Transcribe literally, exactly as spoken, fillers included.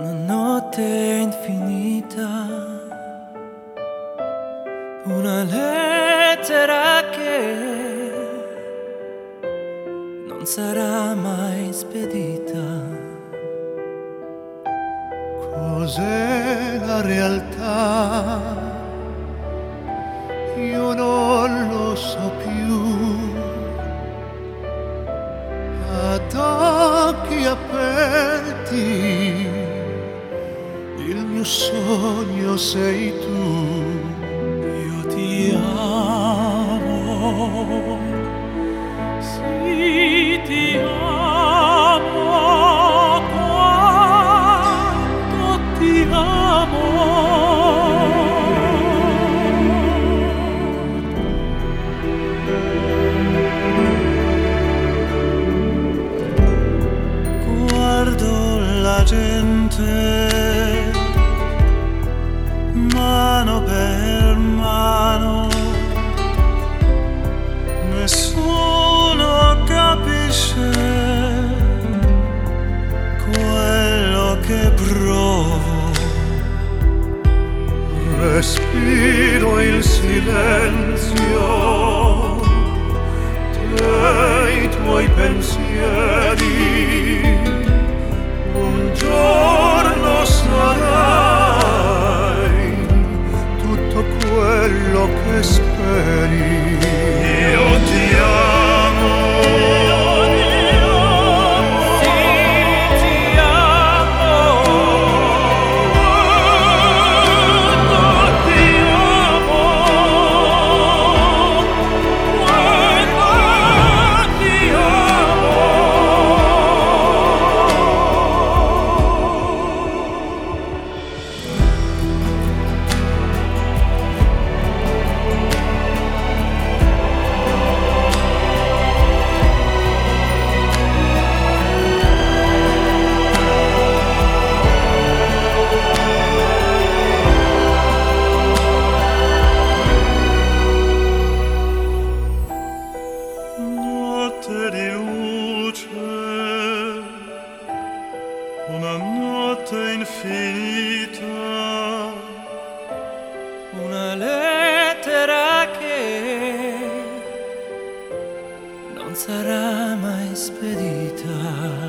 una notte infinita, una lettera che non sarà mai spedita. Cos'è la realtà? Io non lo so più. Ad occhi aperti il mio sogno sei tu. Io ti amo, sì ti amo, quanto ti amo. Guardo la gente mano per mano, nessuno capisce quello che provo. Respiro il silenzio dei tuoi pensieri. Un giorno sarai tutto quello che speri. Io ti amo, Sì, ti amo, quanto ti amo, quanto ti amo. Notte di luce, una notte infinita, una lettera che non sarà mai spedita.